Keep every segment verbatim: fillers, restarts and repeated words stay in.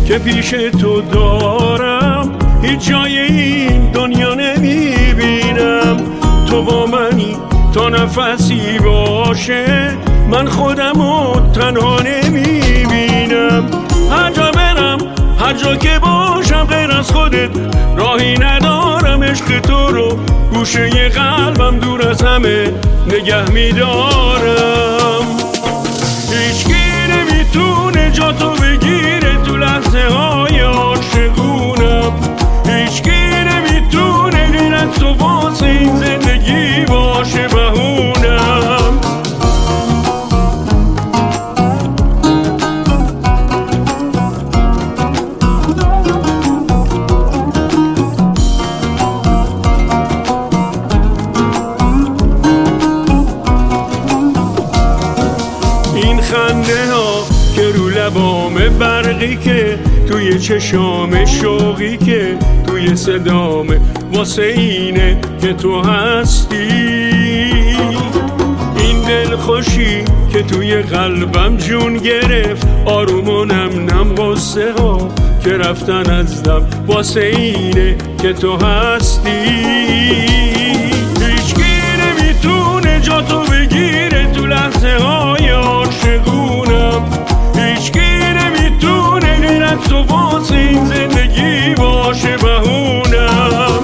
که پیش تو دارم هیچ جای این دنیا نمیبینم. تو با منی تا نفسی باشه، من خودمو تنها نمیبینم. هر جا برم هر جا که باشم غیر از خودت راهی ندارم. عشق تو رو گوشه قلبم دور از همه نگه میدارم. هیچکی نمیتونه جا تو بگیره تو لحظه های عاشقونم. هیچکی نمیتونه غیر از تو واسه این زندگی باشه بهونم. این خنده ها که رو لبام برقی که توی چشام شوقی که توی صدام واسه اینه که تو هستی. این دل خوشی که توی قلبم جون گرفت، آروم و نم نم غصه ها که رفتن از دم واسه اینه که تو هستی. هیچکی نمیتونه جا تو بگیره تو لحظه های عاشقونم. هیچکی نمیتونه غیر از تو واسه این زندگی باشه بهونم.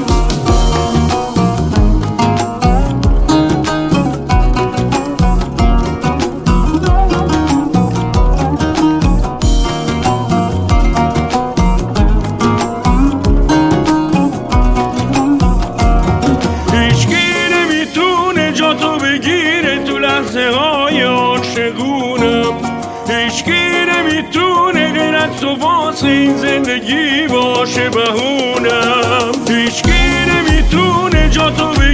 هیچکی نمیتونه جا تو بگیره تو لحظه های عاشقونم. هیچکی نمیتونه غیر از تو واسه این زندگی باشه بهونم. هیچکی نمیتونه جا تو